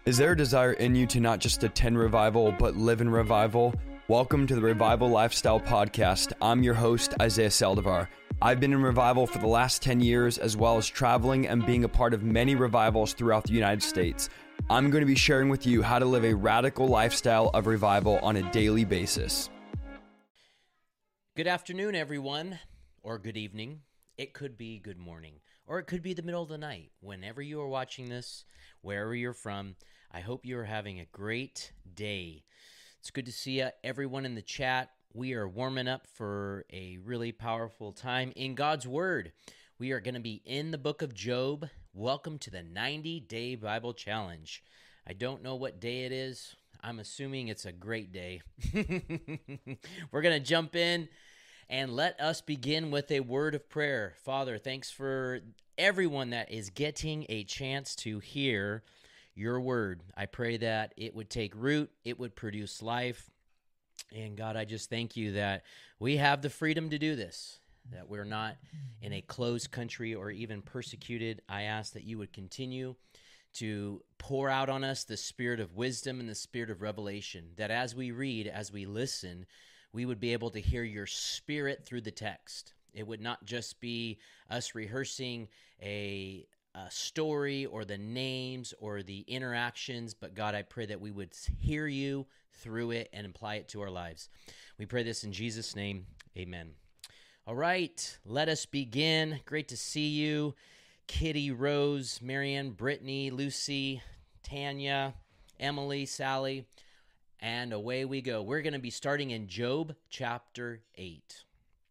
Is there a desire in you to not just attend revival, but live in revival? Welcome to the Revival Lifestyle Podcast. I'm your host, Isaiah Saldivar. I've been in revival for the last 10 years, as well as traveling and being a part of many revivals throughout the United States. I'm going to be sharing with you how to live a radical lifestyle of revival on a daily basis. Good afternoon, everyone, or good evening. It could be good morning, or it could be the middle of the night. Whenever you are watching this, wherever you're from, I hope you are having a great day. It's good to see everyone in the chat. We are warming up for a really powerful time in God's Word. We are going to be in the book of Job. Welcome to the 90-Day Bible Challenge. I don't know what day it is. I'm assuming it's a great day. We're going to jump in and let us begin with a word of prayer. Father, thanks for everyone that is getting a chance to hear your word. I pray that it would take root, it would produce life. And God, I just thank you that we have the freedom to do this, that we're not in a closed country or even persecuted. I ask that you would continue to pour out on us the spirit of wisdom and the spirit of revelation, that as we read, as we listen, we would be able to hear your spirit through the text. It would not just be us rehearsing a story or the names or the interactions, but God, I pray that we would hear you through it and apply it to our lives. We pray this in Jesus' name, amen. All right, let us begin. Great to see you. Kitty, Rose, Marianne, Brittany, Lucy, Tanya, Emily, Sally, and away we go. We're going to be starting in Job chapter 8.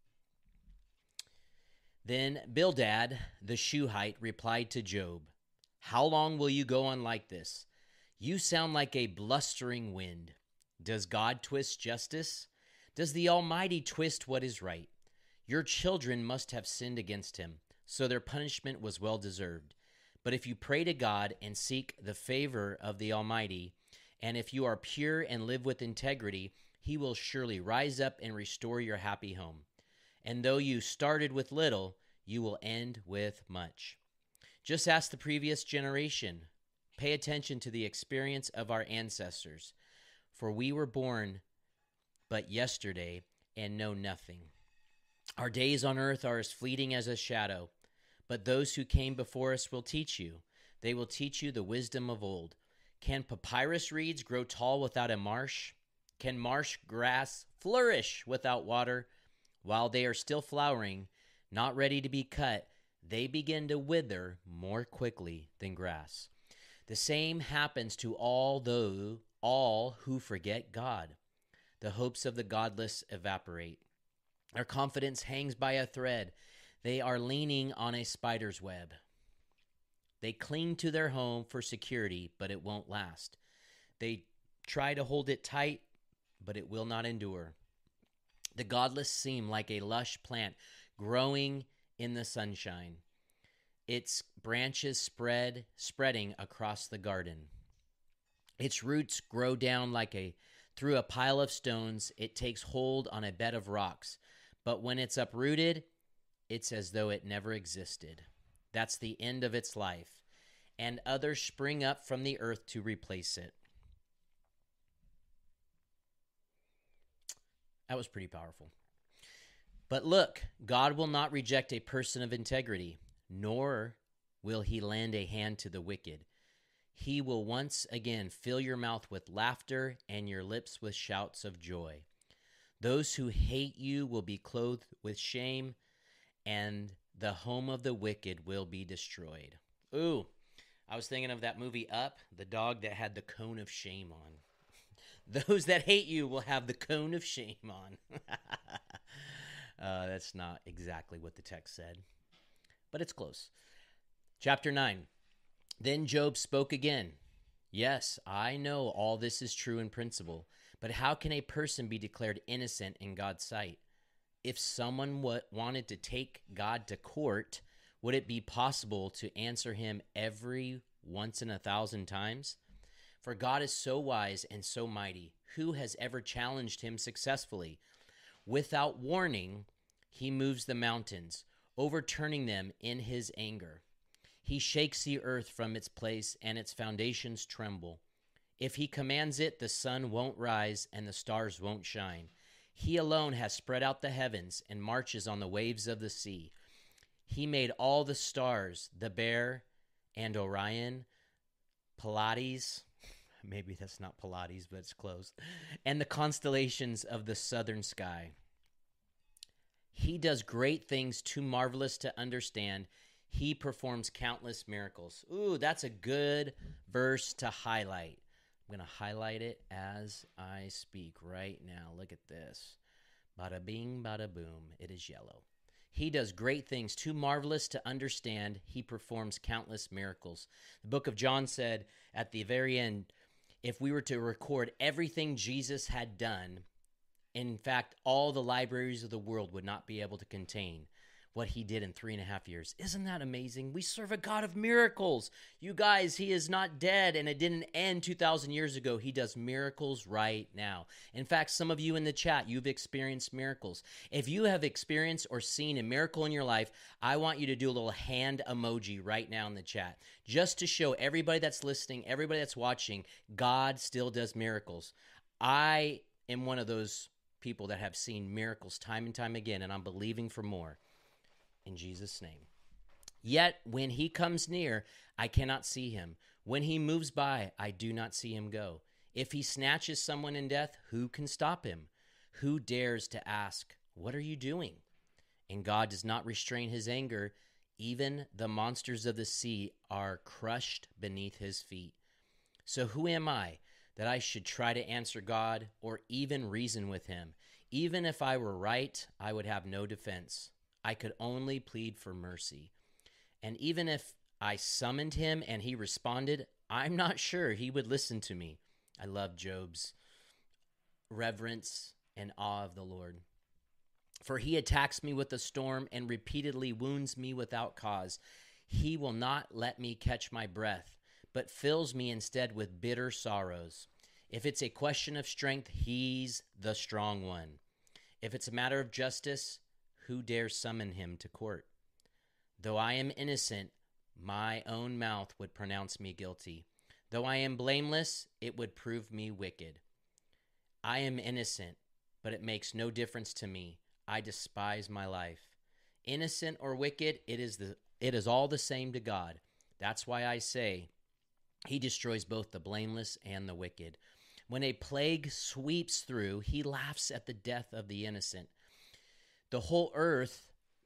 Then Bildad the Shuhite replied to Job, "How long will you go on like this? You sound like a blustering wind. Does God twist justice? Does the Almighty twist what is right? Your children must have sinned against him, so their punishment was well deserved. But if you pray to God and seek the favor of the Almighty, and if you are pure and live with integrity, he will surely rise up and restore your happy home. And though you started with little, you will end with much." Just ask the previous generation. Pay attention to the experience of our ancestors. For we were born but yesterday and know nothing. Our days on earth are as fleeting as a shadow. But those who came before us will teach you. They will teach you the wisdom of old. Can papyrus reeds grow tall without a marsh? Can marsh grass flourish without water? While they are still flowering, not ready to be cut, they begin to wither more quickly than grass. The same happens to all who forget God. The hopes of the godless evaporate. Their confidence hangs by a thread. They are leaning on a spider's web. They cling to their home for security, but it won't last. They try to hold it tight, but it will not endure. The godless seem like a lush plant growing in the sunshine, its branches spreading across the garden. Its roots grow down through a pile of stones. It takes hold on a bed of rocks, but when it's uprooted, it's as though it never existed. That's the end of its life, and others spring up from the earth to replace it. That was pretty powerful. But look, God will not reject a person of integrity, nor will he lend a hand to the wicked. He will once again fill your mouth with laughter and your lips with shouts of joy. Those who hate you will be clothed with shame, and the home of the wicked will be destroyed. Ooh, I was thinking of that movie Up, the dog that had the cone of shame on. Those that hate you will have the cone of shame on. That's not exactly what the text said, but it's close. Chapter 9. Then Job spoke again. "Yes, I know all this is true in principle, but how can a person be declared innocent in God's sight? If someone wanted to take God to court, would it be possible to answer him every once in 1,000 times? For God is so wise and so mighty. Who has ever challenged him successfully? Without warning, he moves the mountains, overturning them in his anger. He shakes the earth from its place, and its foundations tremble. If he commands it, the sun won't rise, and the stars won't shine. He alone has spread out the heavens and marches on the waves of the sea. He made all the stars, the Bear and Orion, Pleiades, maybe that's not Pilates, but it's close, and the constellations of the southern sky. He does great things too marvelous to understand. He performs countless miracles. Ooh, that's a good verse to highlight. I'm going to highlight it as I speak right now. Look at this. Bada bing, bada boom. It is yellow. He does great things too marvelous to understand. He performs countless miracles. The book of John said at the very end, if we were to record everything Jesus had done, in fact, all the libraries of the world would not be able to contain what he did in 3.5 years. Isn't that amazing? We serve a God of miracles. You guys, he is not dead, and it didn't end 2,000 years ago. He does miracles right now. In fact, some of you in the chat, you've experienced miracles. If you have experienced or seen a miracle in your life, I want you to do a little hand emoji right now in the chat, just to show everybody that's listening, everybody that's watching, God still does miracles. I am one of those people that have seen miracles time and time again, and I'm believing for more. In Jesus' name. Yet when he comes near, I cannot see him. When he moves by, I do not see him go. If he snatches someone in death, who can stop him? Who dares to ask, what are you doing? And God does not restrain his anger. Even the monsters of the sea are crushed beneath his feet. So who am I that I should try to answer God or even reason with him? Even if I were right, I would have no defense. I could only plead for mercy. And even if I summoned him and he responded, I'm not sure he would listen to me. I love Job's reverence and awe of the Lord. For he attacks me with a storm and repeatedly wounds me without cause. He will not let me catch my breath, but fills me instead with bitter sorrows. If it's a question of strength, he's the strong one. If it's a matter of justice, who dares summon him to court? Though I am innocent, my own mouth would pronounce me guilty. Though I am blameless, it would prove me wicked. I am innocent, but it makes no difference to me. I despise my life. Innocent or wicked, it is all the same to God. That's why I say he destroys both the blameless and the wicked. When a plague sweeps through, he laughs at the death of the innocent. The whole earth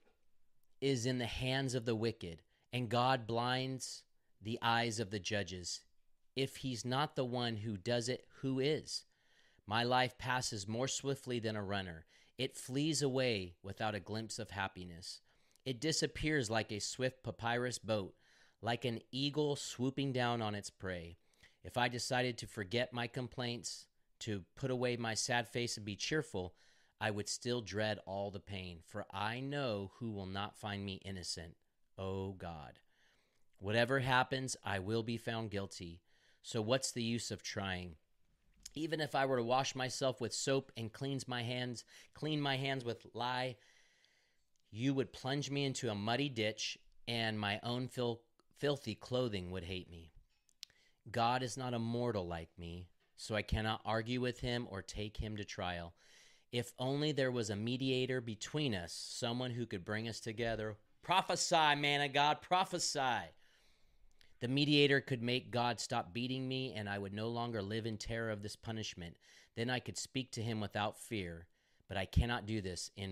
is in the hands of the wicked, and God blinds the eyes of the judges. If he's not the one who does it, who is? My life passes more swiftly than a runner. It flees away without a glimpse of happiness. It disappears like a swift papyrus boat, like an eagle swooping down on its prey. If I decided to forget my complaints, to put away my sad face and be cheerful, I would still dread all the pain, for I know who will not find me innocent. Oh God. Whatever happens, I will be found guilty. So what's the use of trying? Even if I were to wash myself with soap and clean my hands with lye, you would plunge me into a muddy ditch, and my own filthy clothing would hate me. God is not a mortal like me, so I cannot argue with him or take him to trial. If only there was a mediator between us, someone who could bring us together. Prophesy, man of God, prophesy. The mediator could make God stop beating me, and I would no longer live in terror of this punishment. Then I could speak to him without fear, but I cannot do that in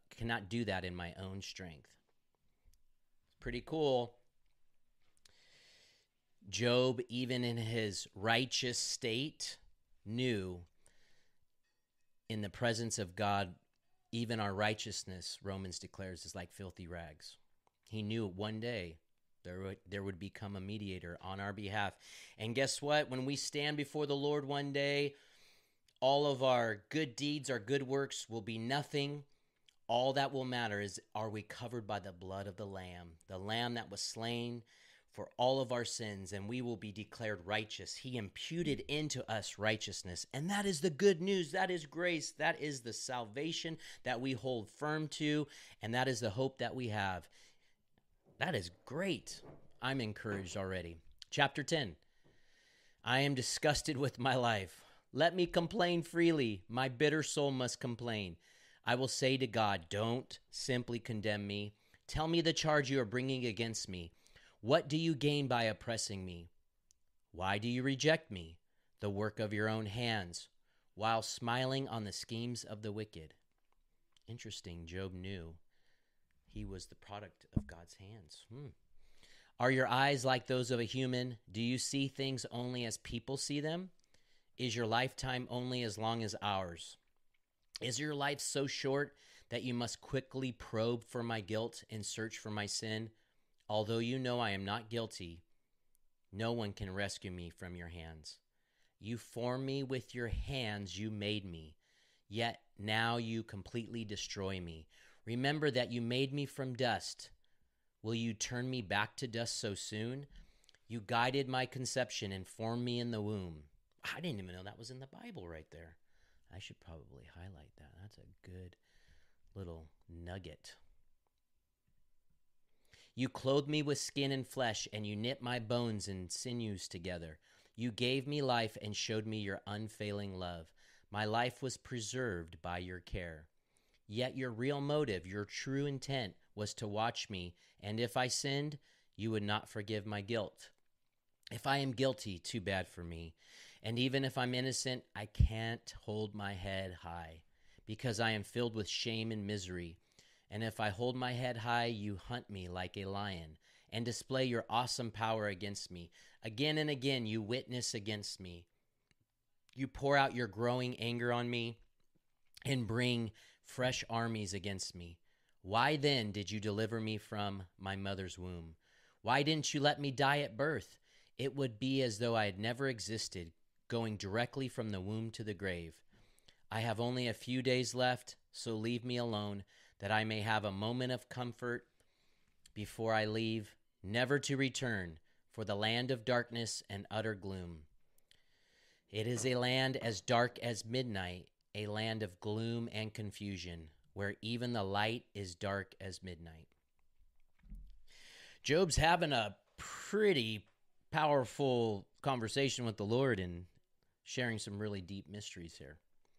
my own strength. Pretty cool. Job, even in his righteous state, knew in the presence of God, even our righteousness, Romans declares, is like filthy rags. He knew one day there would become a mediator on our behalf. And guess what? When we stand before the Lord one day, all of our good deeds, our good works will be nothing. All that will matter is, are we covered by the blood of the Lamb that was slain for all of our sins, and we will be declared righteous. He imputed into us righteousness, and that is the good news. That is grace. That is the salvation that we hold firm to, and that is the hope that we have. That is great. I'm encouraged already. Chapter 10. I am disgusted with my life. Let me complain freely. My bitter soul must complain. I will say to God, don't simply condemn me. Tell me the charge you are bringing against me. What do you gain by oppressing me? Why do you reject me, the work of your own hands, while smiling on the schemes of the wicked? Interesting, Job knew he was the product of God's hands. Are your eyes like those of a human? Do you see things only as people see them? Is your lifetime only as long as ours? Is your life so short that you must quickly probe for my guilt and search for my sin? Although you know I am not guilty, no one can rescue me from your hands. You formed me with your hands, you made me. Yet now you completely destroy me. Remember that you made me from dust. Will you turn me back to dust so soon? You guided my conception and formed me in the womb. I didn't even know that was in the Bible right there. I should probably highlight that. That's a good little nugget. You clothed me with skin and flesh, and you knit my bones and sinews together. You gave me life and showed me your unfailing love. My life was preserved by your care. Yet your real motive, your true intent, was to watch me, and if I sinned, you would not forgive my guilt. If I am guilty, too bad for me. And even if I'm innocent, I can't hold my head high, because I am filled with shame and misery. And if I hold my head high, you hunt me like a lion and display your awesome power against me. Again and again, you witness against me. You pour out your growing anger on me and bring fresh armies against me. Why then did you deliver me from my mother's womb? Why didn't you let me die at birth? It would be as though I had never existed, going directly from the womb to the grave. I have only a few days left, so leave me alone, that I may have a moment of comfort before I leave, never to return, for the land of darkness and utter gloom. It is a land as dark as midnight, a land of gloom and confusion, where even the light is dark as midnight. Job's having a pretty powerful conversation with the Lord and sharing some really deep mysteries here.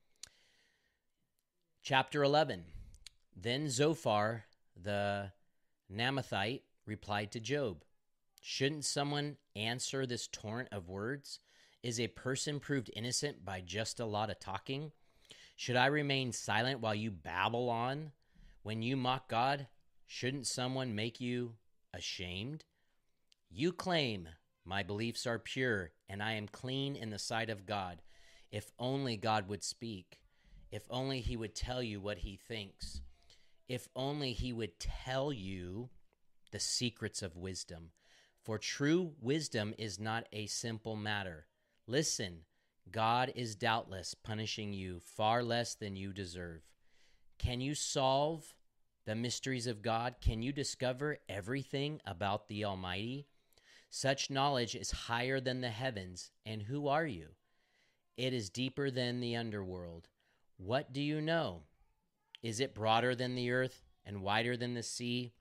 Chapter 11. Then Zophar, the Naamathite, replied to Job, shouldn't someone answer this torrent of words? Is a person proved innocent by just a lot of talking? Should I remain silent while you babble on? When you mock God, shouldn't someone make you ashamed? You claim, my beliefs are pure, and I am clean in the sight of God. If only God would speak. If only he would tell you what he thinks. If only he would tell you the secrets of wisdom. For true wisdom is not a simple matter. Listen, God is doubtless punishing you far less than you deserve. Can you solve the mysteries of God? Can you discover everything about the Almighty? Such knowledge is higher than the heavens, and who are you? It is deeper than the underworld. What do you know? Is it broader than the earth and wider than the sea?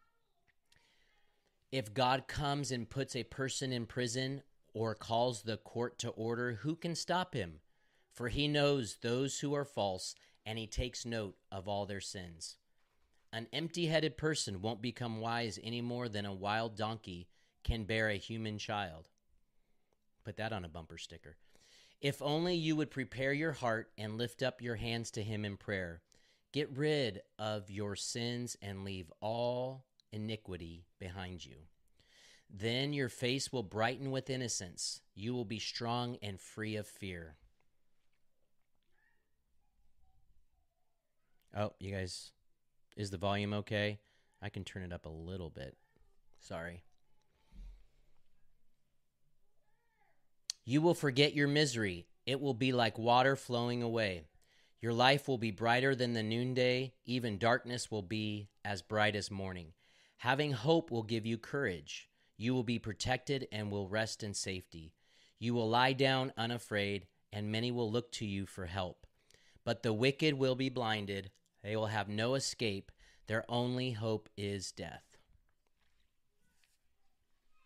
If God comes and puts a person in prison or calls the court to order, who can stop him? For he knows those who are false, and he takes note of all their sins. An empty-headed person won't become wise any more than a wild donkey can bear a human child. Put that on a bumper sticker. If only you would prepare your heart and lift up your hands to him in prayer. Get rid of your sins and leave all iniquity behind you. Then your face will brighten with innocence. You will be strong and free of fear. Oh, you guys, is the volume okay? I can turn it up a little bit. Sorry. You will forget your misery. It will be like water flowing away. Your life will be brighter than the noonday. Even darkness will be as bright as morning. Having hope will give you courage. You will be protected and will rest in safety. You will lie down unafraid, and many will look to you for help. But the wicked will be blinded. They will have no escape. Their only hope is death.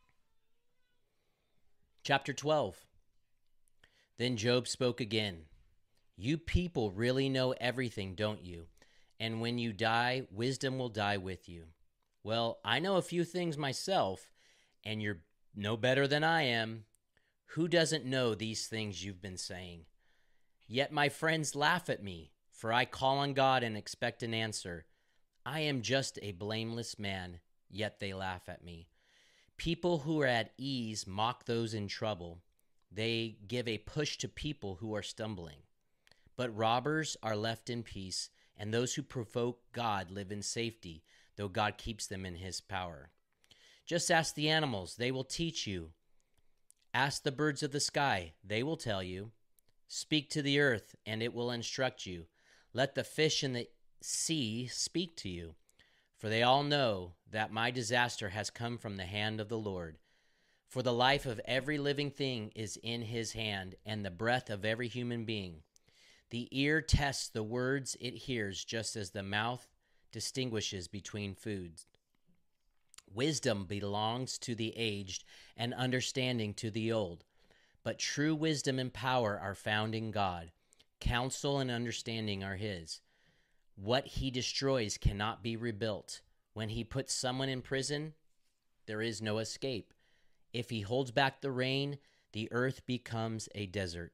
Chapter 12. Then Job spoke again. You people really know everything, don't you? And when you die, wisdom will die with you. Well, I know a few things myself, and you're no better than I am. Who doesn't know these things you've been saying? Yet my friends laugh at me, for I call on God and expect an answer. I am just a blameless man, yet they laugh at me. People who are at ease mock those in trouble. They give a push to people who are stumbling. But robbers are left in peace, and those who provoke God live in safety, though God keeps them in his power. Just ask the animals, they will teach you. Ask the birds of the sky, they will tell you. Speak to the earth, and it will instruct you. Let the fish in the sea speak to you. For they all know that my disaster has come from the hand of the Lord. For the life of every living thing is in his hand, and the breath of every human being. The ear tests the words it hears, just as the mouth distinguishes between foods. Wisdom belongs to the aged, and understanding to the old. But true wisdom and power are found in God. Counsel and understanding are his. What he destroys cannot be rebuilt. When he puts someone in prison, there is no escape. If he holds back the rain, the earth becomes a desert.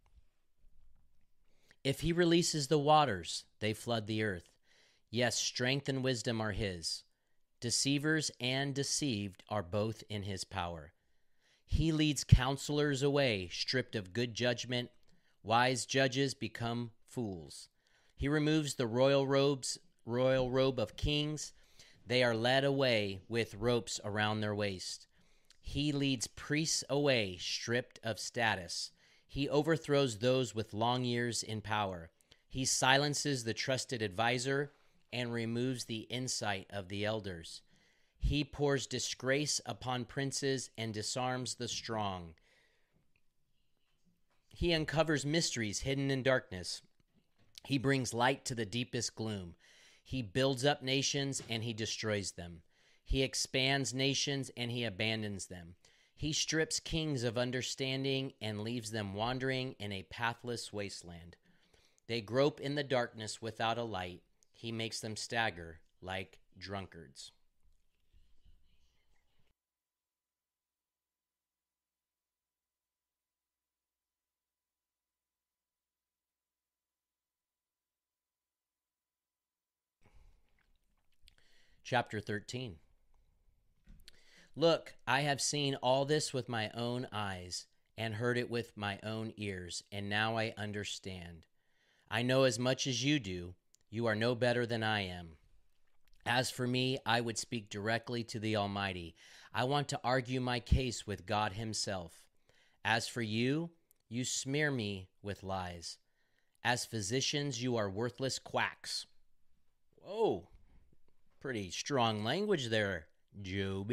If he releases the waters, they flood the earth. Yes, strength and wisdom are his. Deceivers and deceived are both in his power. He leads counselors away, stripped of good judgment. Wise judges become fools. He removes the royal robe of kings. They are led away with ropes around their waist. He leads priests away, stripped of status. He overthrows those with long years in power. He silences the trusted advisor and removes the insight of the elders. He pours disgrace upon princes and disarms the strong. He uncovers mysteries hidden in darkness. He brings light to the deepest gloom. He builds up nations and he destroys them. He expands nations and he abandons them. He strips kings of understanding and leaves them wandering in a pathless wasteland. They grope in the darkness without a light. He makes them stagger like drunkards. Chapter 13. Look, I have seen all this with my own eyes and heard it with my own ears, and now I understand. I know as much as you do. You are no better than I am. As for me, I would speak directly to the Almighty. I want to argue my case with God himself. As for you, you smear me with lies. As physicians, you are worthless quacks. Whoa, pretty strong language there, Job.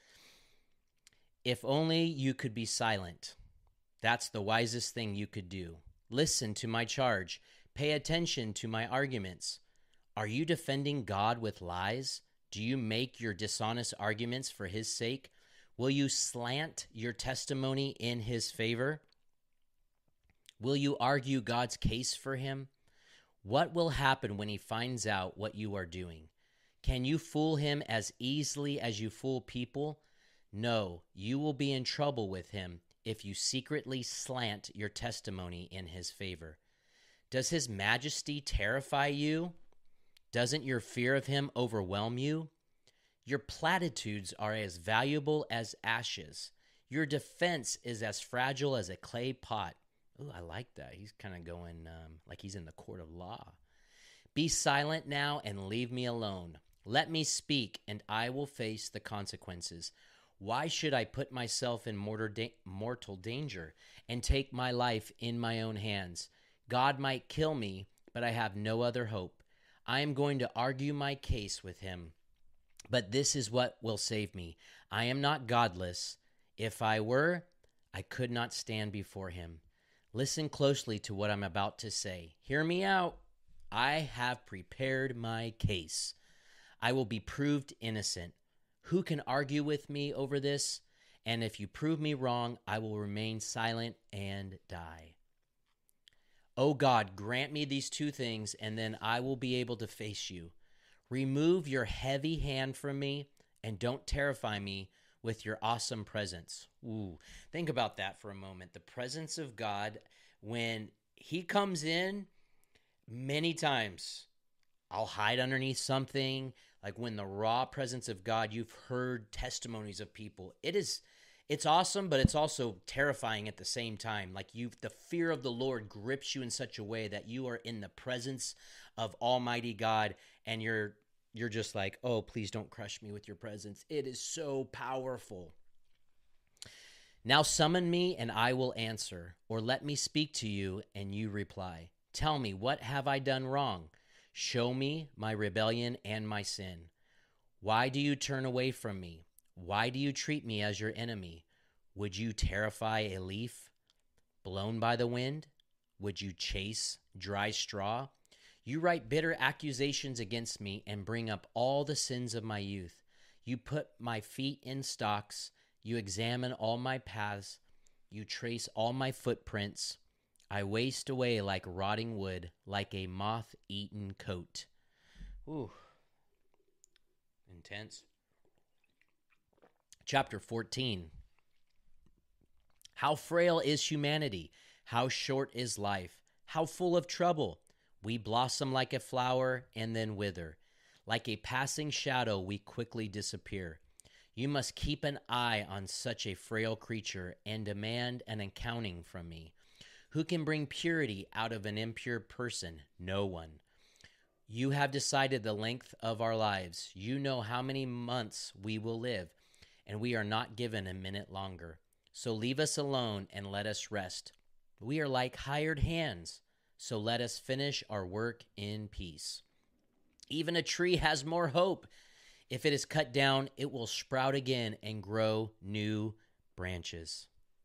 If only you could be silent. That's the wisest thing you could do. Listen to my charge. Pay attention to my arguments. Are you defending God with lies? Do you make your dishonest arguments for his sake? Will you slant your testimony in his favor? Will you argue God's case for him? What will happen when he finds out what you are doing? Can you fool him as easily as you fool people? No, you will be in trouble with him if you secretly slant your testimony in his favor. Does his majesty terrify you? Doesn't your fear of him overwhelm you? Your platitudes are as valuable as ashes. Your defense is as fragile as a clay pot. Ooh, I like that. He's kind of going like he's in the court of law. Be silent now and leave me alone. Let me speak, and I will face the consequences. Why should I put myself in mortal danger and take my life in my own hands? God might kill me, but I have no other hope. I am going to argue my case with him, but this is what will save me. I am not godless. If I were, I could not stand before him. Listen closely to what I'm about to say. Hear me out. I have prepared my case. I will be proved innocent. Who can argue with me over this? And if you prove me wrong, I will remain silent and die. O God, grant me these two things, and then I will be able to face you. Remove your heavy hand from me, and don't terrify me with your awesome presence. Ooh, think about that for a moment. The presence of God, when he comes in, many times I'll hide underneath something. Like when the raw presence of God, you've heard testimonies of people. It's awesome, but it's also terrifying at the same time. Like the fear of the Lord grips you in such a way that you are in the presence of Almighty God, and you're just like, oh, please don't crush me with your presence. It is so powerful. Now summon me and I will answer, or let me speak to you and you reply. Tell me, what have I done wrong? Show me my rebellion and my sin. Why do you turn away from me? Why do you treat me as your enemy? Would you terrify a leaf blown by the wind? Would you chase dry straw? You write bitter accusations against me and bring up all the sins of my youth. You put my feet in stocks. You examine all my paths. You trace all my footprints. I waste away like rotting wood, like a moth-eaten coat. Ooh. Intense. Chapter 14. How frail is humanity? How short is life? How full of trouble? We blossom like a flower and then wither. Like a passing shadow, we quickly disappear. You must keep an eye on such a frail creature and demand an accounting from me. Who can bring purity out of an impure person? No one. You have decided the length of our lives. You know how many months we will live, and we are not given a minute longer. So leave us alone and let us rest. We are like hired hands, so let us finish our work in peace. Even a tree has more hope. If it is cut down, it will sprout again and grow new branches.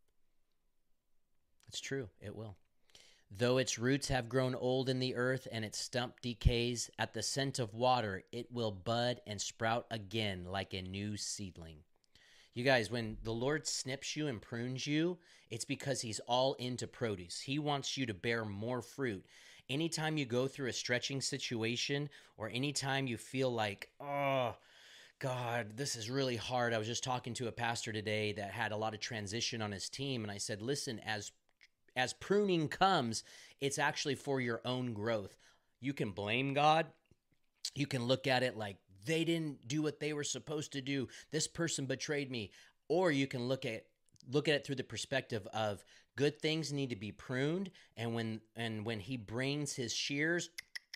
It's true, it will. Though its roots have grown old in the earth and its stump decays, at the scent of water it will bud and sprout again like a new seedling. You guys, when the Lord snips you and prunes you, it's because he's all into produce. He wants you to bear more fruit. Anytime you go through a stretching situation, or anytime you feel like, oh, God, this is really hard. I was just talking to a pastor today that had a lot of transition on his team, and I said, listen, as pruning comes, it's actually for your own growth. You can blame God. You can look at it like they didn't do what they were supposed to do. This person betrayed me. Or you can look at it through the perspective of good things need to be pruned, and when he brings his shears,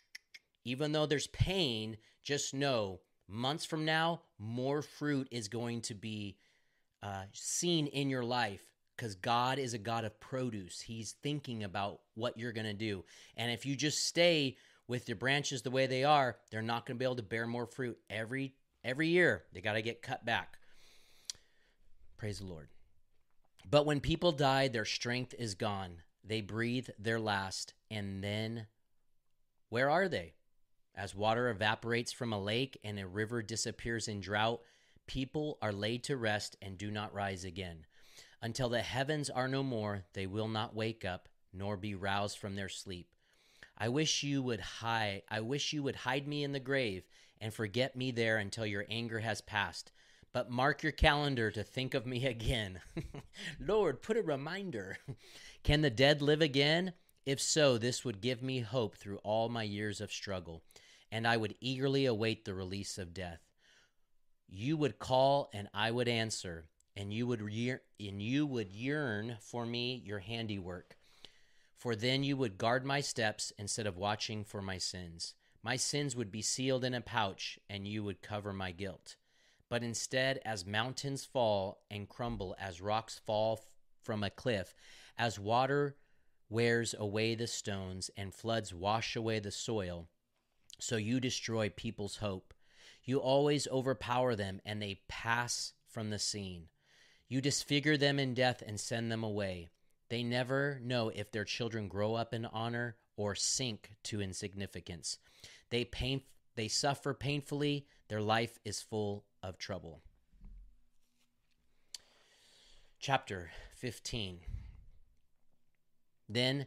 even though there's pain, just know months from now, more fruit is going to be seen in your life. Because God is a God of produce. He's thinking about what you're going to do. And if you just stay with your branches the way they are, they're not going to be able to bear more fruit. Every year, they got to get cut back. Praise the Lord. But when people die, their strength is gone. They breathe their last. And then, where are they? As water evaporates from a lake and a river disappears in drought, people are laid to rest and do not rise again. Until the heavens are no more, they will not wake up, nor be roused from their sleep. I wish you would hide me in the grave and forget me there until your anger has passed. But mark your calendar to think of me again. Lord, put a reminder. Can the dead live again? If so, this would give me hope through all my years of struggle, and I would eagerly await the release of death. You would call, and I would answer. And you would yearn for me, your handiwork. For then you would guard my steps instead of watching for my sins. My sins would be sealed in a pouch, and you would cover my guilt. But instead, as mountains fall and crumble, as rocks fall from a cliff, as water wears away the stones and floods wash away the soil, so you destroy people's hope. You always overpower them, and they pass from the scene. You disfigure them in death and send them away. They never know if their children grow up in honor or sink to insignificance. They suffer painfully. Their life is full of trouble. Chapter 15. Then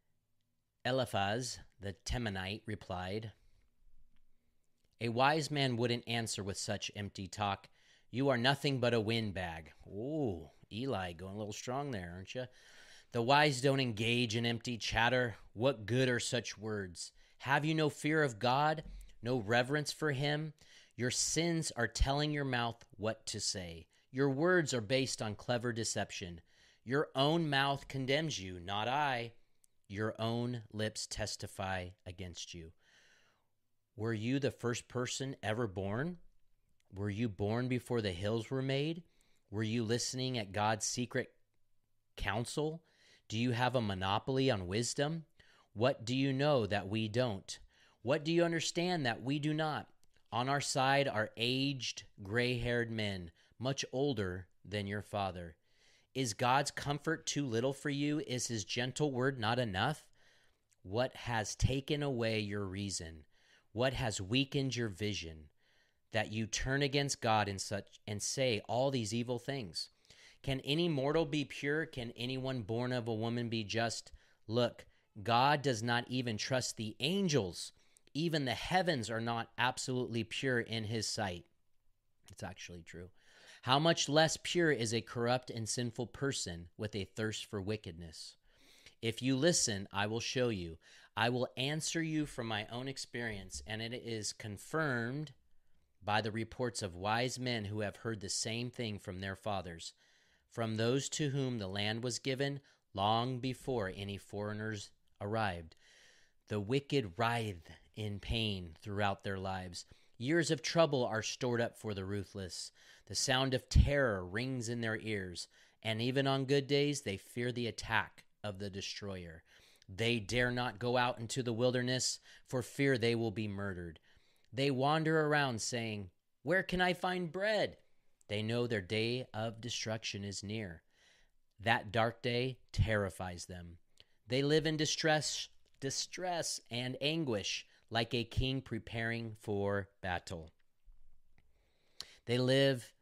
Eliphaz the Temanite replied, "A wise man wouldn't answer with such empty talk. You are nothing but a windbag." Ooh, Eli going a little strong there, aren't you? "The wise don't engage in empty chatter. What good are such words? Have you no fear of God, no reverence for him? Your sins are telling your mouth what to say. Your words are based on clever deception. Your own mouth condemns you, not I. Your own lips testify against you. Were you the first person ever born? Were you born before the hills were made? Were you listening at God's secret counsel? Do you have a monopoly on wisdom? What do you know that we don't? What do you understand that we do not? On our side are aged, gray-haired men, much older than your father. Is God's comfort too little for you? Is his gentle word not enough? What has taken away your reason? What has weakened your vision, that you turn against God and say all these evil things? Can any mortal be pure? Can anyone born of a woman be just? Look, God does not even trust the angels. Even the heavens are not absolutely pure in his sight. It's actually true. How much less pure is a corrupt and sinful person with a thirst for wickedness? If you listen, I will show you. I will answer you from my own experience, and it is confirmed by the reports of wise men who have heard the same thing from their fathers, from those to whom the land was given long before any foreigners arrived. The wicked writhe in pain throughout their lives. Years of trouble are stored up for the ruthless. The sound of terror rings in their ears, and even on good days they fear the attack of the destroyer. They dare not go out into the wilderness for fear they will be murdered. They wander around saying, "Where can I find bread?" They know their day of destruction is near. That dark day terrifies them. They live in distress and anguish, like a king preparing for battle. They live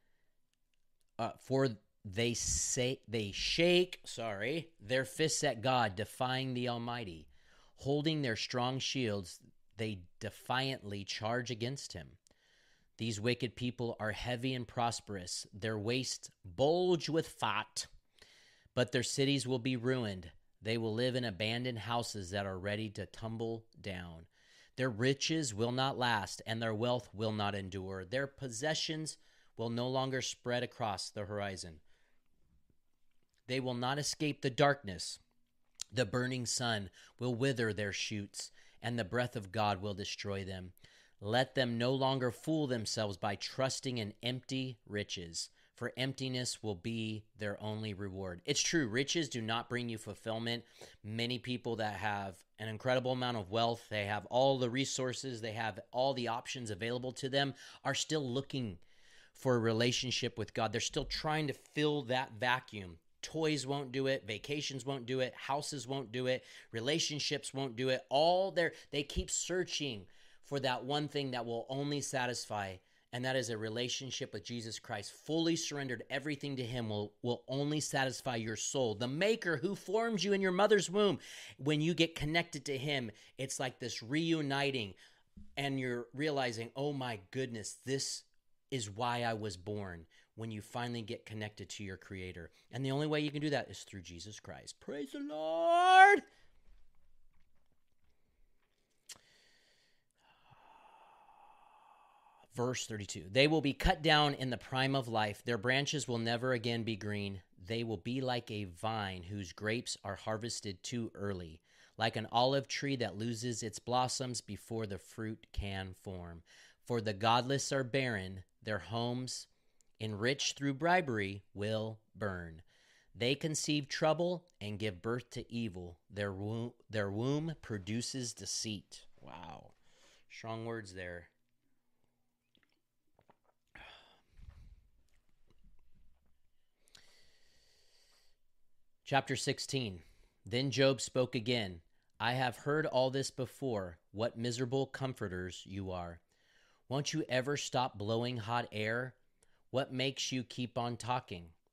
they shake their fists at God, defying the Almighty. Holding their strong shields, they defiantly charge against him. These wicked people are heavy and prosperous. Their waists bulge with fat, but their cities will be ruined. They will live in abandoned houses that are ready to tumble down. Their riches will not last, and their wealth will not endure. Their possessions will no longer spread across the horizon. They will not escape the darkness. The burning sun will wither their shoots, and the breath of God will destroy them. Let them no longer fool themselves by trusting in empty riches, for emptiness will be their only reward. It's true, riches do not bring you fulfillment. Many people that have an incredible amount of wealth, they have all the resources, they have all the options available to them, are still looking for a relationship with God. They're still trying to fill that vacuum. Toys won't do it. Vacations won't do it. Houses won't do it. Relationships won't do it. They keep searching for that one thing that will only satisfy, and that is a relationship with Jesus Christ. Fully surrendered everything to him will only satisfy your soul. The maker who formed you in your mother's womb. When you get connected to him, it's like this reuniting, and you're realizing, oh my goodness, this is why I was born. When you finally get connected to your creator. And the only way you can do that is through Jesus Christ. Praise the Lord. Verse 32. They will be cut down in the prime of life. Their branches will never again be green. They will be like a vine whose grapes are harvested too early, like an olive tree that loses its blossoms before the fruit can form. For the godless are barren, their homes, enriched through bribery, will burn. They conceive trouble and give birth to evil. Their womb produces deceit. Wow. Strong words there. Chapter 16. Then Job spoke again. I have heard all this before. What miserable comforters you are. Won't you ever stop blowing hot air? What makes you keep on talking?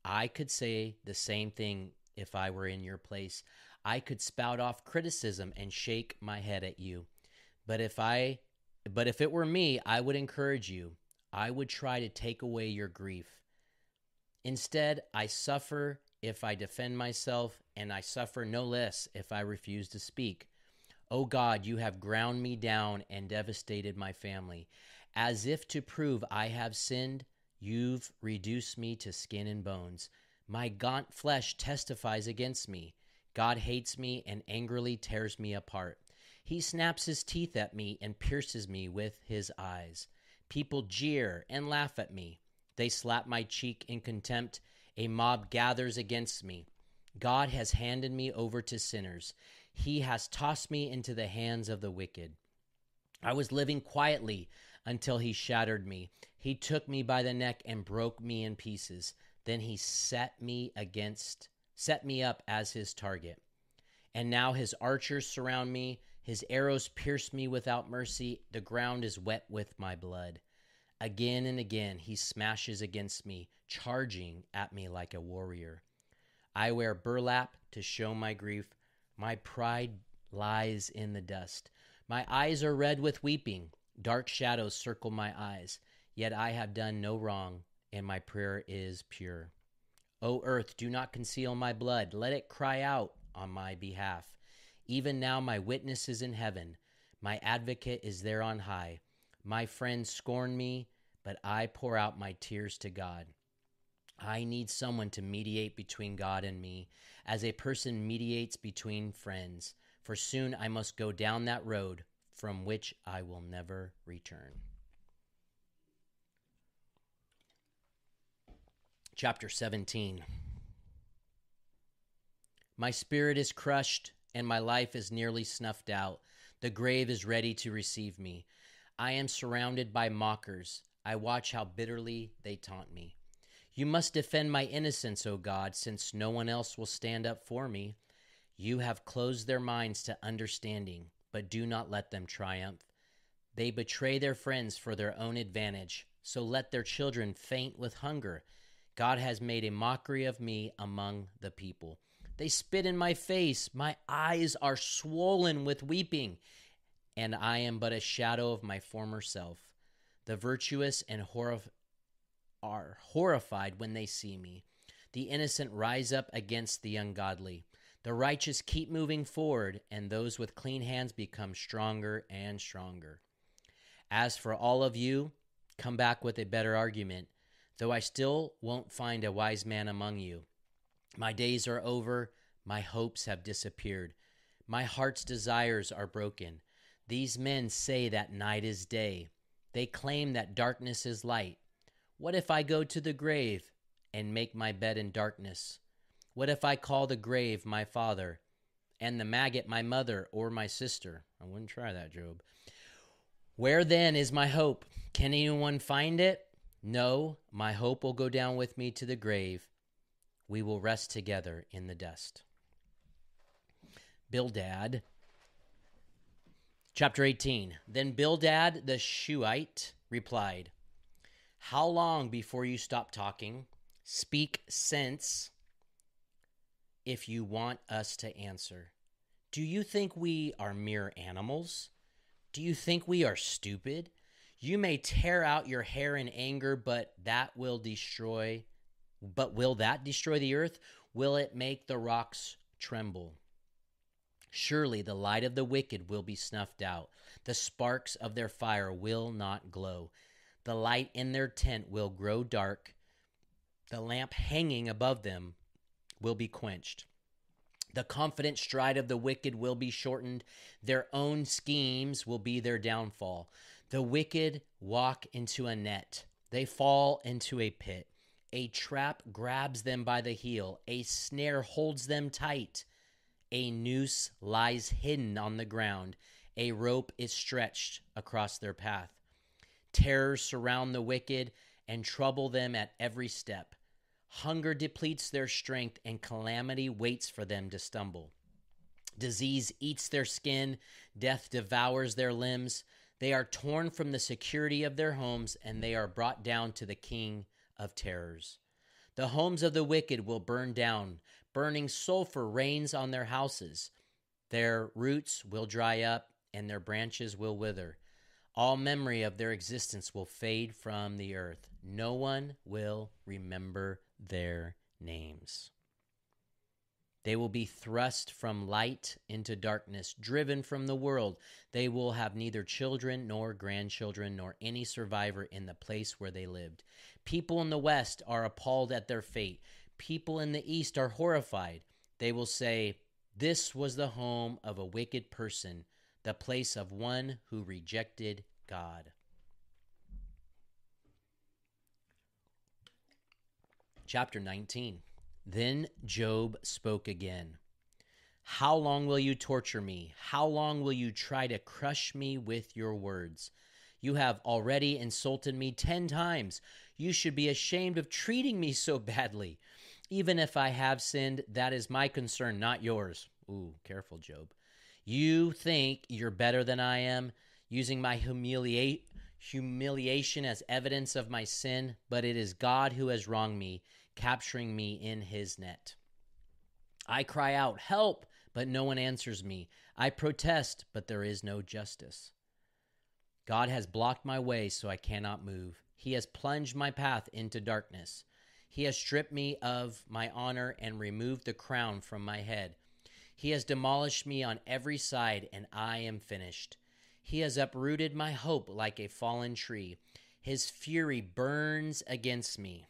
I could say the same thing if I were in your place. I could spout off criticism and shake my head at you. But if it were me, I would encourage you. I would try to take away your grief. Instead, I suffer if I defend myself, and I suffer no less if I refuse to speak. O God, you have ground me down and devastated my family. As if to prove I have sinned, you've reduced me to skin and bones. My gaunt flesh testifies against me. God hates me and angrily tears me apart. He snaps his teeth at me and pierces me with his eyes. People jeer and laugh at me. They slap my cheek in contempt. A mob gathers against me. God has handed me over to sinners. He has tossed me into the hands of the wicked. I was living quietly until he shattered me. He took me by the neck and broke me in pieces. Then he set me up as his target. And now his archers surround me. His arrows pierce me without mercy. The ground is wet with my blood. Again and again he smashes against me, charging at me like a warrior. I wear burlap to show my grief. My pride lies in the dust. My eyes are red with weeping. Dark shadows circle my eyes. Yet I have done no wrong, and my prayer is pure. O earth, do not conceal my blood. Let it cry out on my behalf. Even now my witness is in heaven. My advocate is there on high. My friends scorn me, but I pour out my tears to God. I need someone to mediate between God and me, as a person mediates between friends, for soon I must go down that road from which I will never return. Chapter 17. My spirit is crushed, and my life is nearly snuffed out. The grave is ready to receive me. I am surrounded by mockers. I watch how bitterly they taunt me. You must defend my innocence, O God, since no one else will stand up for me. You have closed their minds to understanding, but do not let them triumph. They betray their friends for their own advantage, so let their children faint with hunger. God has made a mockery of me among the people. They spit in my face. My eyes are swollen with weeping, and I am but a shadow of my former self. The virtuous are horrified when they see me. The innocent rise up against the ungodly. The righteous keep moving forward, and those with clean hands become stronger and stronger. As for all of you, come back with a better argument, though I still won't find a wise man among you. My days are over, my hopes have disappeared. My heart's desires are broken. These men say that night is day. They claim that darkness is light. What if I go to the grave and make my bed in darkness? What if I call the grave my father and the maggot my mother or my sister? I wouldn't try that, Job. Where then is my hope? Can anyone find it? No, my hope will go down with me to the grave. We will rest together in the dust. Bildad, chapter 18. Then Bildad the Shuhite replied, How long before you stop talking? Speak sense if you want us to answer. Do you think we are mere animals? Do you think we are stupid? You may tear out your hair in anger, but will that destroy the earth? Will it make the rocks tremble? Surely the light of the wicked will be snuffed out. The sparks of their fire will not glow. The light in their tent will grow dark. The lamp hanging above them will be quenched. The confident stride of the wicked will be shortened. Their own schemes will be their downfall. The wicked walk into a net. They fall into a pit. A trap grabs them by the heel. A snare holds them tight. A noose lies hidden on the ground. A rope is stretched across their path. Terrors surround the wicked and trouble them at every step. Hunger depletes their strength, and calamity waits for them to stumble. Disease eats their skin. Death devours their limbs. They are torn from the security of their homes, and they are brought down to the king of terrors. The homes of the wicked will burn down. Burning sulfur rains on their houses. Their roots will dry up, and their branches will wither. All memory of their existence will fade from the earth. No one will remember their names. They will be thrust from light into darkness, driven from the world. They will have neither children nor grandchildren nor any survivor in the place where they lived. People in the West are appalled at their fate. People in the East are horrified. They will say, "This was the home of a wicked person, the place of one who rejected God." Chapter 19. Then Job spoke again. "How long will you torture me? How long will you try to crush me with your words? You have already insulted me 10 times. You should be ashamed of treating me so badly. Even if I have sinned, that is my concern, not yours." Ooh, careful, Job. "You think you're better than I am, using my humiliation as evidence of my sin, but it is God who has wronged me, capturing me in his net. I cry out, 'Help!' but no one answers me. I protest, but there is no justice. God has blocked my way so I cannot move. He has plunged my path into darkness. He has stripped me of my honor and removed the crown from my head. He has demolished me on every side, and I am finished. He has uprooted my hope like a fallen tree. His fury burns against me.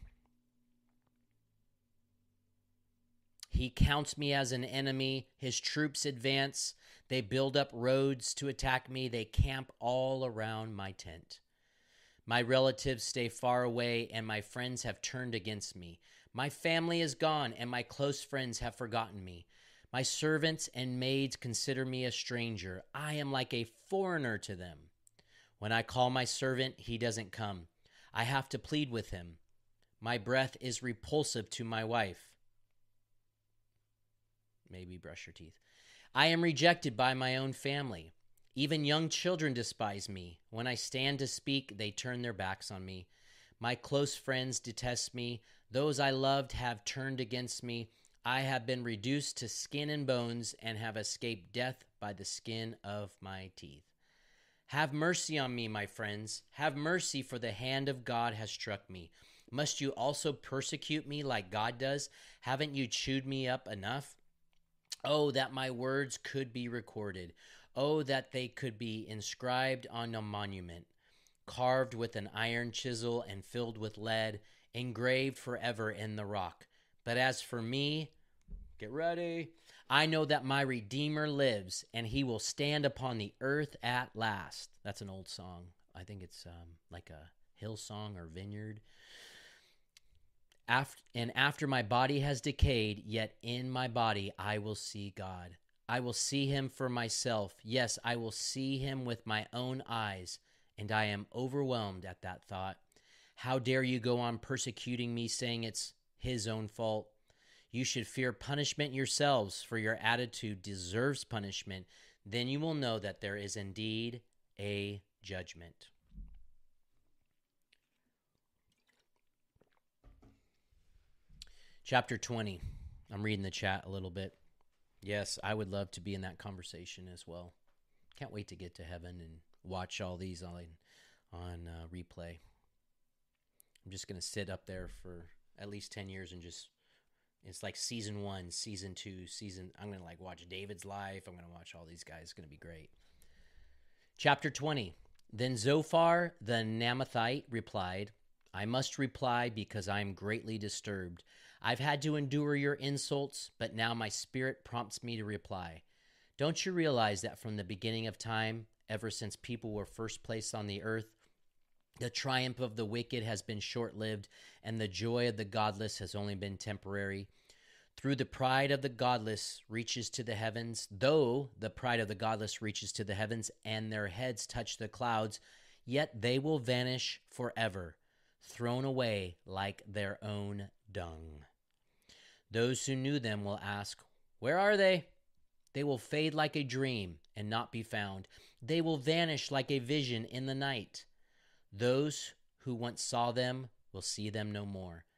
He counts me as an enemy. His troops advance. They build up roads to attack me. They camp all around my tent. My relatives stay far away, and my friends have turned against me. My family is gone, and my close friends have forgotten me. My servants and maids consider me a stranger. I am like a foreigner to them. When I call my servant, he doesn't come. I have to plead with him. My breath is repulsive to my wife. Maybe brush your teeth. I am rejected by my own family. Even young children despise me. When I stand to speak, they turn their backs on me. My close friends detest me. Those I loved have turned against me. I have been reduced to skin and bones and have escaped death by the skin of my teeth. Have mercy on me, my friends. Have mercy, for the hand of God has struck me. Must you also persecute me like God does? Haven't you chewed me up enough? Oh, that my words could be recorded. Oh, that they could be inscribed on a monument, carved with an iron chisel and filled with lead, engraved forever in the rock. But as for me, get ready. I know that my Redeemer lives, and he will stand upon the earth at last. That's an old song. I think it's like a Hillsong or Vineyard. After my body has decayed, yet in my body I will see God. I will see him for myself. Yes, I will see him with my own eyes, and I am overwhelmed at that thought. How dare you go on persecuting me, saying it's his own fault? You should fear punishment yourselves, for your attitude deserves punishment. Then you will know that there is indeed a judgment. Chapter 20. I'm reading the chat a little bit. Yes, I would love to be in that conversation as well. Can't wait to get to heaven and watch all these on replay. I'm just going to sit up there for at least 10 years and just, it's like season 1, season 2, I'm going to watch David's life. I'm going to watch all these guys. It's going to be great. Chapter 20. Then Zophar the Naamathite replied, I must reply because I am greatly disturbed. I've had to endure your insults, but now my spirit prompts me to reply. Don't you realize that from the beginning of time, ever since people were first placed on the earth, the triumph of the wicked has been short-lived, and the joy of the godless has only been temporary? Through the pride of the godless reaches to the heavens, though the pride of the godless reaches to the heavens, and their heads touch the clouds, yet they will vanish forever, thrown away like their own dung. Those who knew them will ask, where are they? They will fade like a dream and not be found. They will vanish like a vision in the night. Those who once saw them will see them no more.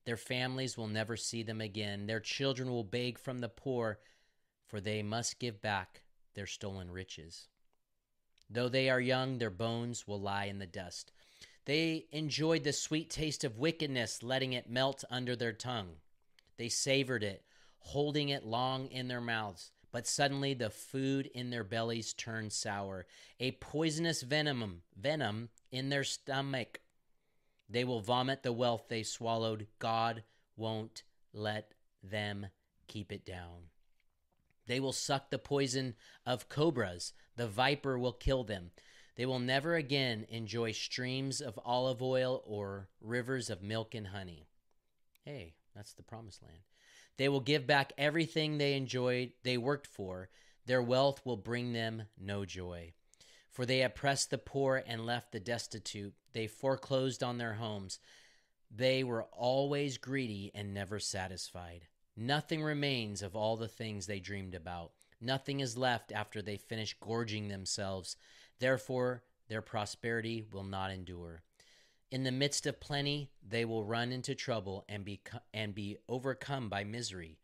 Their families will never see them again. Their children will beg from the poor, for they must give back their stolen riches. Though they are young, their bones will lie in the dust. They enjoyed the sweet taste of wickedness, letting it melt under their tongue. They savored it, holding it long in their mouths. But suddenly the food in their bellies turned sour, a poisonous venom in their stomach. They will vomit the wealth they swallowed. God won't let them keep it down. They will suck the poison of cobras. The viper will kill them. They will never again enjoy streams of olive oil or rivers of milk and honey. Hey, that's the promised land. They will give back everything they worked for. Their wealth will bring them no joy. For they oppressed the poor and left the destitute. They foreclosed on their homes. They were always greedy and never satisfied. Nothing remains of all the things they dreamed about. Nothing is left after they finish gorging themselves. Therefore, their prosperity will not endure. In the midst of plenty, they will run into trouble and be overcome by misery.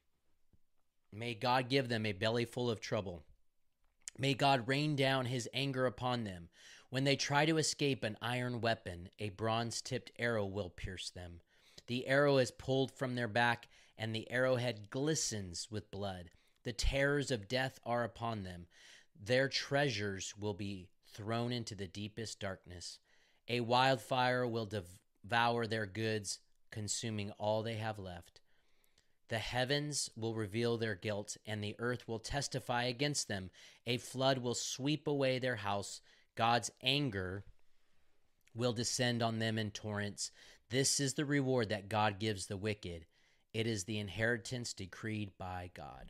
May God give them a belly full of trouble. May God rain down his anger upon them. When they try to escape an iron weapon, a bronze-tipped arrow will pierce them. The arrow is pulled from their back, and the arrowhead glistens with blood. The terrors of death are upon them. Their treasures will be thrown into the deepest darkness. A wildfire will devour their goods, consuming all they have left. The heavens will reveal their guilt, and the earth will testify against them. A flood will sweep away their house. God's anger will descend on them in torrents. This is the reward that God gives the wicked. It is the inheritance decreed by God.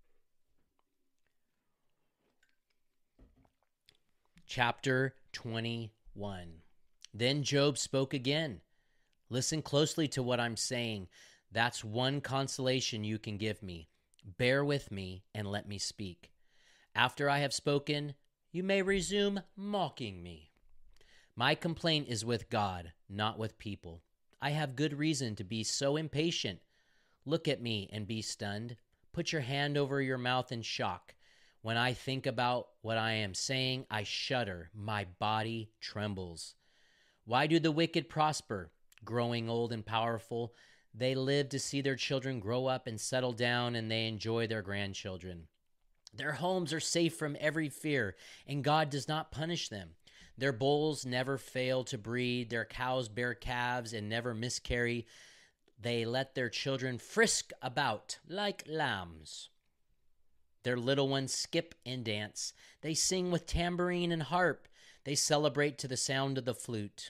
Chapter 21. Then Job spoke again. Listen closely to what I'm saying. That's one consolation you can give me. Bear with me and let me speak. After I have spoken, you may resume mocking me. My complaint is with God, not with people. I have good reason to be so impatient. Look at me and be stunned. Put your hand over your mouth in shock. When I think about what I am saying, I shudder. My body trembles. Why do the wicked prosper? Growing old and powerful, they live to see their children grow up and settle down, and they enjoy their grandchildren. Their homes are safe from every fear, and God does not punish them. Their bulls never fail to breed. Their cows bear calves and never miscarry. They let their children frisk about like lambs. Their little ones skip and dance. They sing with tambourine and harp. They celebrate to the sound of the flute.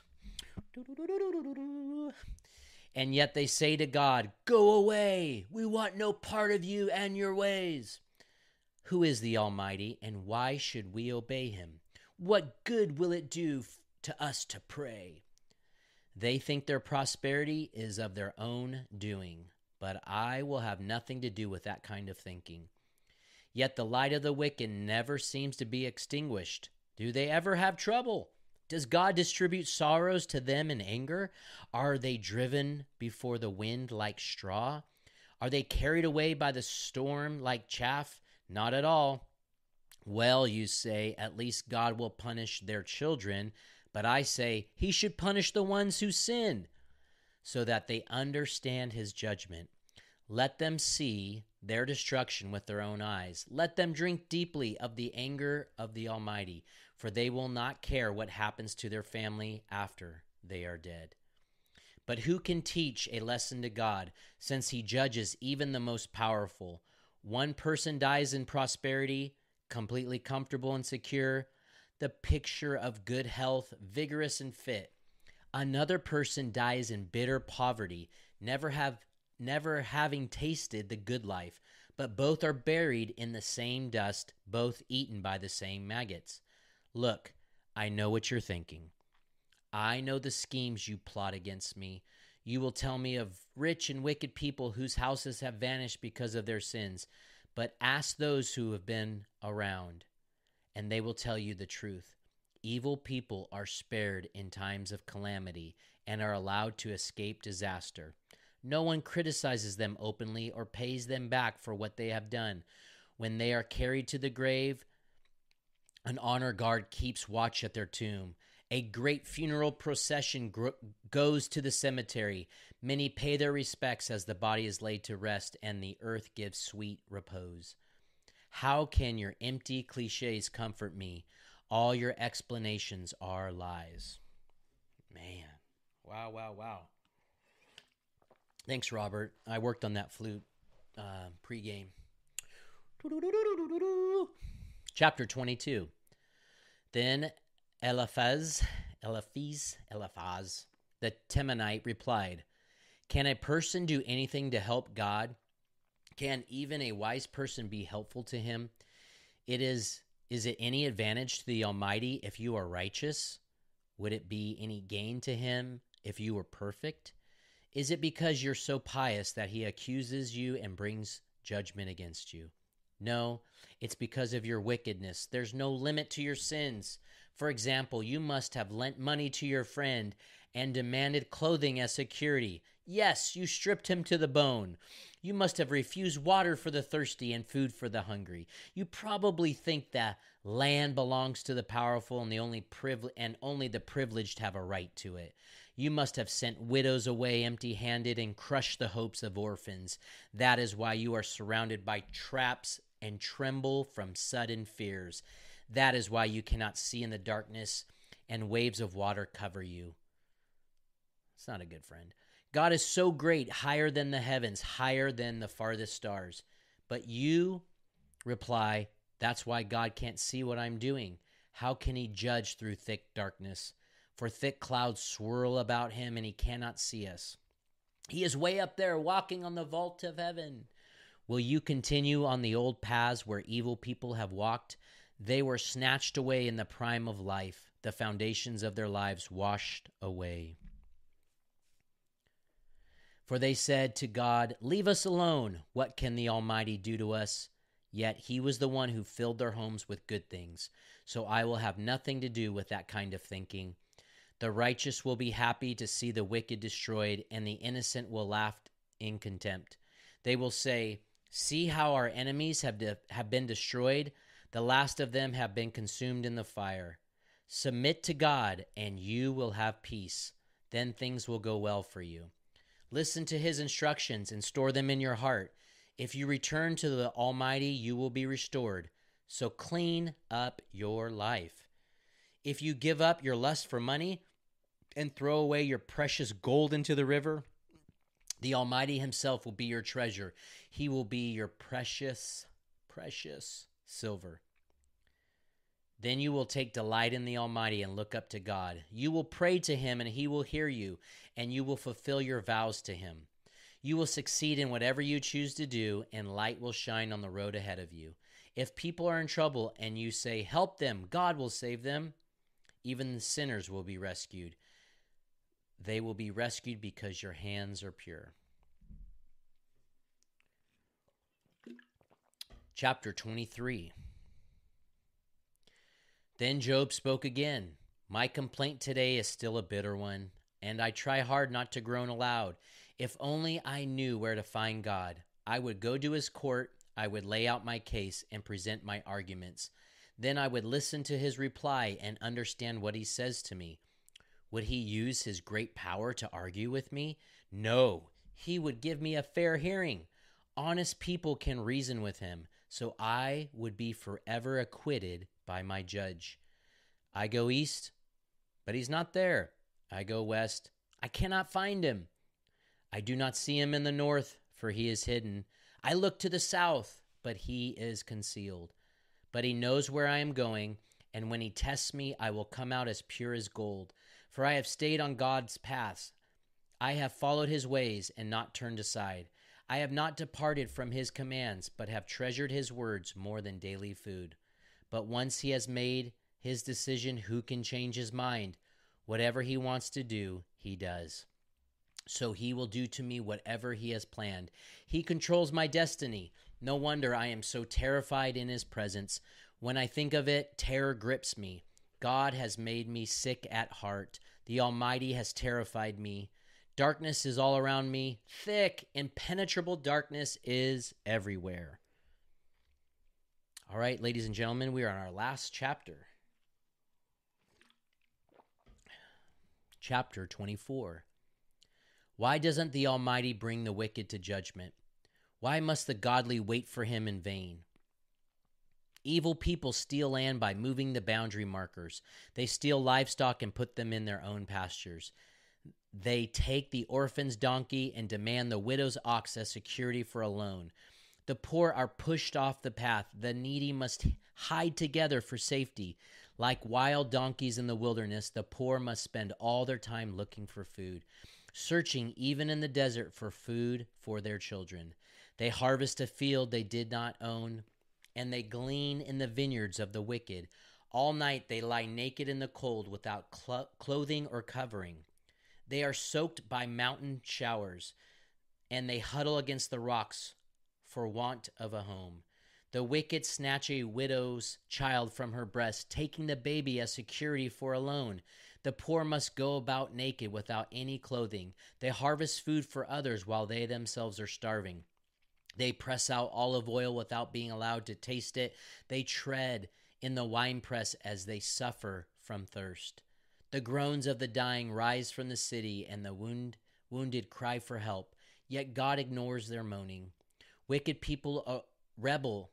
And yet they say to God, "Go away. We want no part of you and your ways." Who is the Almighty, and why should we obey him? What good will it do to us to pray? They think their prosperity is of their own doing, but I will have nothing to do with that kind of thinking. Yet the light of the wicked never seems to be extinguished. Do they ever have trouble? Does God distribute sorrows to them in anger? Are they driven before the wind like straw? Are they carried away by the storm like chaff? Not at all. Well, you say, at least God will punish their children. But I say, he should punish the ones who sin, so that they understand his judgment. Let them see their destruction with their own eyes. Let them drink deeply of the anger of the Almighty, for they will not care what happens to their family after they are dead. But who can teach a lesson to God, since he judges even the most powerful? One person dies in prosperity, completely comfortable and secure, the picture of good health, vigorous and fit. Another person dies in bitter poverty, never having tasted the good life, but both are buried in the same dust, both eaten by the same maggots. Look, I know what you're thinking. I know the schemes you plot against me. You will tell me of rich and wicked people whose houses have vanished because of their sins. But ask those who have been around, and they will tell you the truth. Evil people are spared in times of calamity and are allowed to escape disaster. No one criticizes them openly or pays them back for what they have done. When they are carried to the grave, an honor guard keeps watch at their tomb. A great funeral procession goes to the cemetery. Many pay their respects as the body is laid to rest and the earth gives sweet repose. How can your empty cliches comfort me? All your explanations are lies. Man, wow. Thanks, Robert. I worked on that flute pregame. Chapter 22. Then Eliphaz, the Temanite, replied, "Can a person do anything to help God? Can even a wise person be helpful to him? Is it any advantage to the Almighty if you are righteous? Would it be any gain to him if you were perfect? Is it because you're so pious that he accuses you and brings judgment against you? No, it's because of your wickedness. There's no limit to your sins. For example, you must have lent money to your friend and demanded clothing as security. Yes, you stripped him to the bone. You must have refused water for the thirsty and food for the hungry. You probably think that land belongs to the powerful and only the privileged have a right to it. You must have sent widows away empty-handed and crushed the hopes of orphans. That is why you are surrounded by traps and tremble from sudden fears. That is why you cannot see in the darkness and waves of water cover you." It's not a good friend. God is so great, higher than the heavens, higher than the farthest stars. But you reply, "That's why God can't see what I'm doing. How can he judge through thick darkness? For thick clouds swirl about him and he cannot see us. He is way up there walking on the vault of heaven." Will you continue on the old paths where evil people have walked? They were snatched away in the prime of life, the foundations of their lives washed away. For they said to God, "Leave us alone. What can the Almighty do to us?" Yet he was the one who filled their homes with good things. So I will have nothing to do with that kind of thinking. The righteous will be happy to see the wicked destroyed, and the innocent will laugh in contempt. They will say, "See how our enemies have been destroyed. The last of them have been consumed in the fire." Submit to God, and you will have peace. Then things will go well for you. Listen to his instructions and store them in your heart. If you return to the Almighty, you will be restored. So clean up your life. If you give up your lust for money and throw away your precious gold into the river, the Almighty himself will be your treasure. He will be your precious silver. Then you will take delight in the Almighty and look up to God. You will pray to him and he will hear you, and you will fulfill your vows to him. You will succeed in whatever you choose to do, and light will shine on the road ahead of you. If people are in trouble and you say, "Help them," God will save them. Even the sinners will be rescued. They will be rescued because your hands are pure. Chapter 23. Then Job spoke again. "My complaint today is still a bitter one, and I try hard not to groan aloud. If only I knew where to find God. I would go to his court, I would lay out my case and present my arguments. Then I would listen to his reply and understand what he says to me. Would he use his great power to argue with me? No, he would give me a fair hearing. Honest people can reason with him, so I would be forever acquitted by my judge. I go east, but he's not there. I go west, I cannot find him. I do not see him in the north, for he is hidden. I look to the south, but he is concealed. But he knows where I am going, and when he tests me, I will come out as pure as gold. For I have stayed on God's paths. I have followed his ways and not turned aside. I have not departed from his commands, but have treasured his words more than daily food. But once he has made his decision, who can change his mind? Whatever he wants to do, he does. So he will do to me whatever he has planned. He controls my destiny. No wonder I am so terrified in his presence. When I think of it, terror grips me. God has made me sick at heart. The Almighty has terrified me. Darkness is all around me. Thick, impenetrable darkness is everywhere. All right, ladies and gentlemen, we are on our last chapter. Chapter 24. Why doesn't the Almighty bring the wicked to judgment? Why must the godly wait for him in vain? Evil people steal land by moving the boundary markers. They steal livestock and put them in their own pastures. They take the orphan's donkey and demand the widow's ox as security for a loan. The poor are pushed off the path. The needy must hide together for safety. Like wild donkeys in the wilderness, the poor must spend all their time looking for food, searching even in the desert for food for their children. They harvest a field they did not own, and they glean in the vineyards of the wicked. All night they lie naked in the cold without clothing or covering. They are soaked by mountain showers, and they huddle against the rocks for want of a home. The wicked snatch a widow's child from her breast, taking the baby as security for a loan. The poor must go about naked without any clothing. They harvest food for others while they themselves are starving. They press out olive oil without being allowed to taste it. They tread in the winepress as they suffer from thirst. The groans of the dying rise from the city, and the wounded cry for help. Yet God ignores their moaning. Wicked people rebel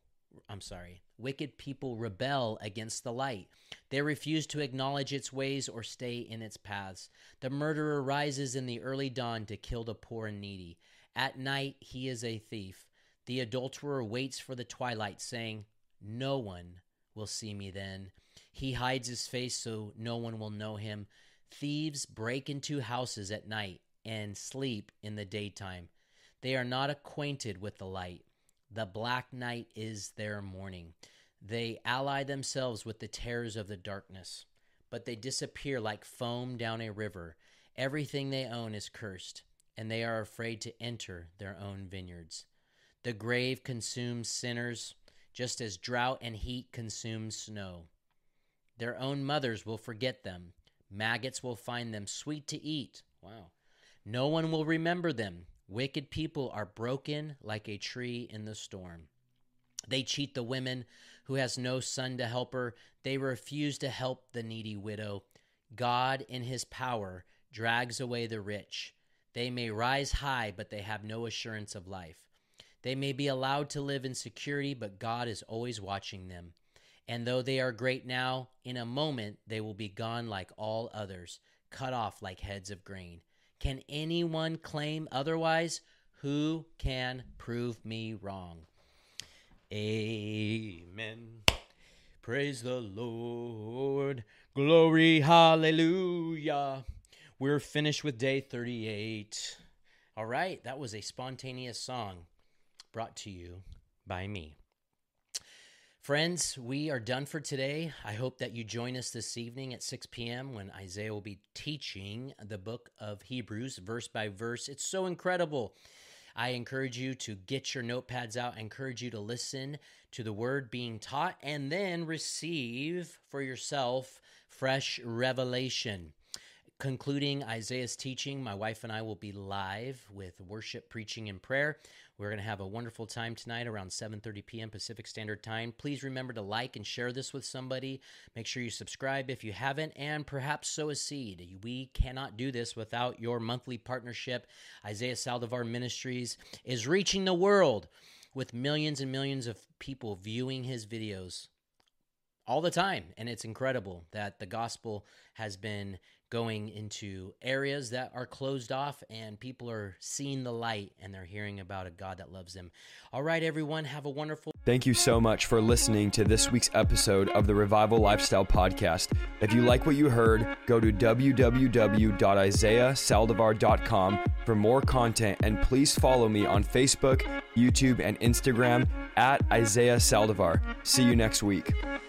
against the light. They refuse to acknowledge its ways or stay in its paths. The murderer rises in the early dawn to kill the poor and needy. At night he is a thief. The adulterer waits for the twilight, saying, "No one will see me then." He hides his face so no one will know him. Thieves break into houses at night and sleep in the daytime. They are not acquainted with the light. The black night is their morning. They ally themselves with the terrors of the darkness, but they disappear like foam down a river. Everything they own is cursed, and they are afraid to enter their own vineyards. The grave consumes sinners, just as drought and heat consume snow. Their own mothers will forget them. Maggots will find them sweet to eat. Wow. No one will remember them. Wicked people are broken like a tree in the storm. They cheat the woman who has no son to help her. They refuse to help the needy widow. God, in his power, drags away the rich. They may rise high, but they have no assurance of life. They may be allowed to live in security, but God is always watching them. And though they are great now, in a moment they will be gone like all others, cut off like heads of grain. Can anyone claim otherwise? Who can prove me wrong? Amen. Praise the Lord. Glory, hallelujah. We're finished with day 38. All right, that was a spontaneous song brought to you by me. Friends, we are done for today. I hope that you join us this evening at 6 p.m. when Isaiah will be teaching the book of Hebrews verse by verse. It's so incredible. I encourage you to get your notepads out. I encourage you to listen to the word being taught and then receive for yourself fresh revelation. Concluding Isaiah's teaching, my wife and I will be live with worship, preaching, and prayer. We're going to have a wonderful time tonight around 7:30 p.m. Pacific Standard Time. Please remember to like and share this with somebody. Make sure you subscribe if you haven't, and perhaps sow a seed. We cannot do this without your monthly partnership. Isaiah Saldivar Ministries is reaching the world with millions and millions of people viewing his videos all the time, and it's incredible that the gospel has been going into areas that are closed off, and people are seeing the light, and they're hearing about a God that loves them. All right, everyone, have a wonderful... Thank you so much for listening to this week's episode of the Revival Lifestyle Podcast. If you like what you heard, go to www.isaiahsaldivar.com for more content, and please follow me on Facebook, YouTube, and Instagram at Isaiah Saldivar. See you next week.